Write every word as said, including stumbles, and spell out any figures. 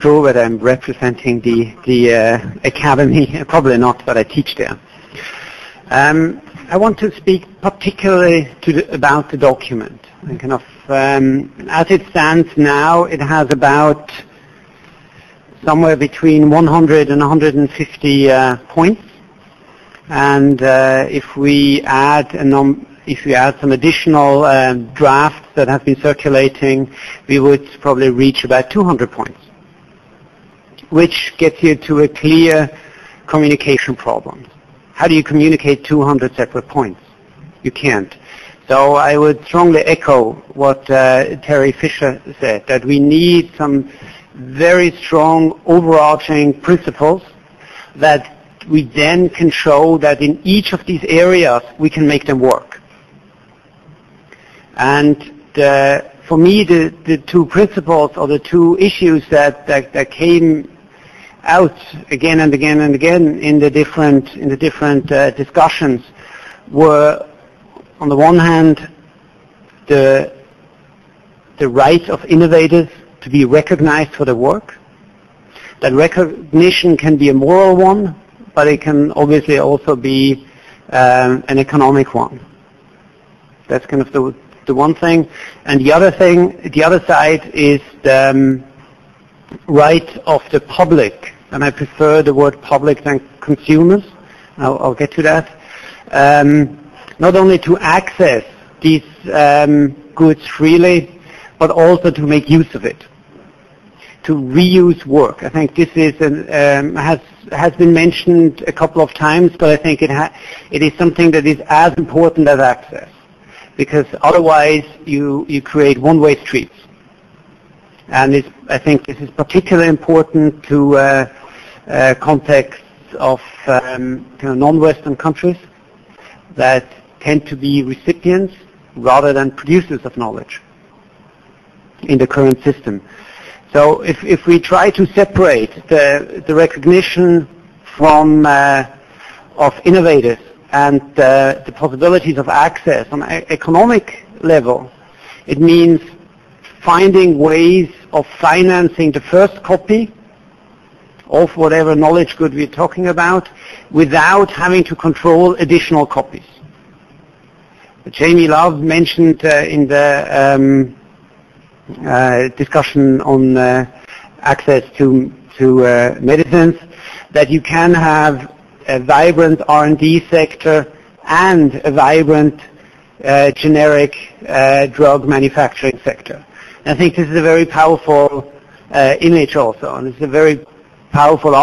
sure whether I'm representing the, the uh, academy, probably not, but I teach there. Um, I want to speak particularly to the, about the document. And kind of, um, as it stands now, it has about somewhere between one hundred and one hundred fifty uh, points. And uh, if we add a num if we add some additional um, drafts that have been circulating, we would probably reach about two hundred points, which gets you to a clear communication problem. How do you communicate two hundred separate points? You can't. So I would strongly echo what uh, Terry Fisher said, that we need some very strong overarching principles that we then can show that in each of these areas we can make them work. And the, for me, the, the two principles or the two issues that, that, that came out again and again and again in the different in the different uh, discussions were, on the one hand, the the right of innovators to be recognized for their work. That recognition can be a moral one, but it can obviously also be um, an economic one. That's kind of the the one thing, and the other thing, the other side is the um, right of the public, and I prefer the word public than consumers. I'll, I'll get to that. Um, not only to access these um, goods freely, but also to make use of it, to reuse work. I think this is an, um, has has been mentioned a couple of times, but I think it ha it is something that is as important as access, because otherwise you you create one-way streets. And it's, I think this is particularly important to uh, uh, contexts of um, you know, non-Western countries that tend to be recipients rather than producers of knowledge in the current system. So if, if we try to separate the, the recognition from uh, of innovators and uh, the possibilities of access on an economic level, it means finding ways of financing the first copy of whatever knowledge good we're talking about without having to control additional copies. Jamie Love mentioned uh, in the um, uh, discussion on uh, access to, to uh, medicines that you can have a vibrant R and D sector and a vibrant uh, generic uh, drug manufacturing sector. I think this is a very powerful uh, image also, and it's a very powerful